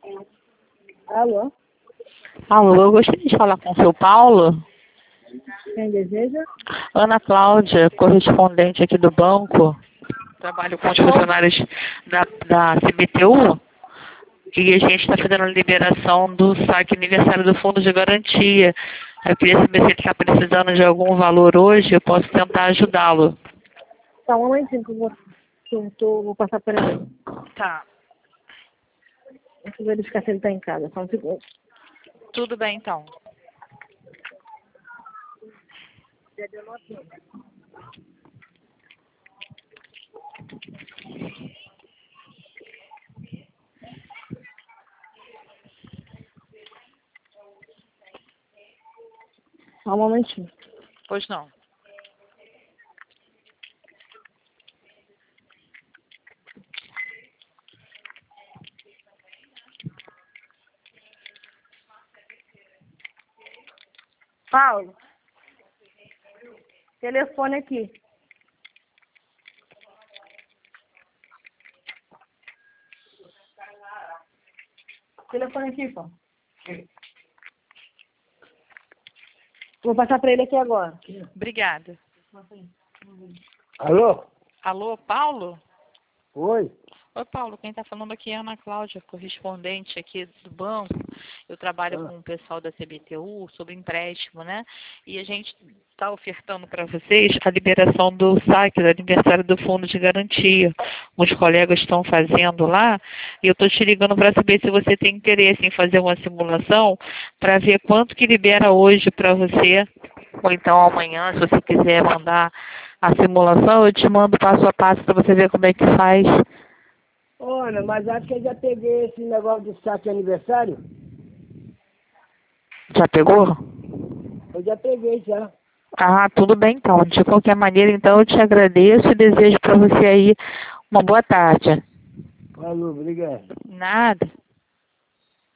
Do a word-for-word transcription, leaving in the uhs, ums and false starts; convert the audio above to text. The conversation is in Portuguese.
Alô? Alô, eu gostaria de falar com o seu Paulo. Quem deseja? Ana Cláudia, correspondente aqui do banco. Trabalho com os funcionários da, da C B T U. E a gente está fazendo a liberação do saque aniversário do Fundo de Garantia. Eu queria saber se ele está precisando de algum valor hoje, eu posso tentar ajudá-lo. Tá, um momentinho que eu vou, que eu tô, vou passar para ele. Tá, Deixa eu verificar se ele tá em casa. Só um segundo. tudo bem então. Só um momentinho. Pois não. Paulo. Telefone aqui. Telefone aqui, Paulo. Vou passar para ele aqui agora. Obrigada. Alô? Alô, Paulo? Oi? Oi, Paulo, quem está falando aqui é a Ana Cláudia, correspondente aqui do banco. Eu trabalho Ah. com o pessoal da C B T U sobre empréstimo, né? E a gente está ofertando para vocês a liberação do saque, do aniversário do Fundo de Garantia. Os colegas estão fazendo lá e eu estou te ligando para saber se você tem interesse em fazer uma simulação para ver quanto que libera hoje para você, ou então amanhã, se você quiser mandar a simulação, eu te mando passo a passo para você ver como é que faz. Olha, mas acho que eu já peguei esse negócio de saque aniversário. Já pegou? Eu já peguei já. Ah, tudo bem então. De qualquer maneira, então, eu te agradeço e desejo para você aí uma boa tarde. Falou, obrigado. Nada.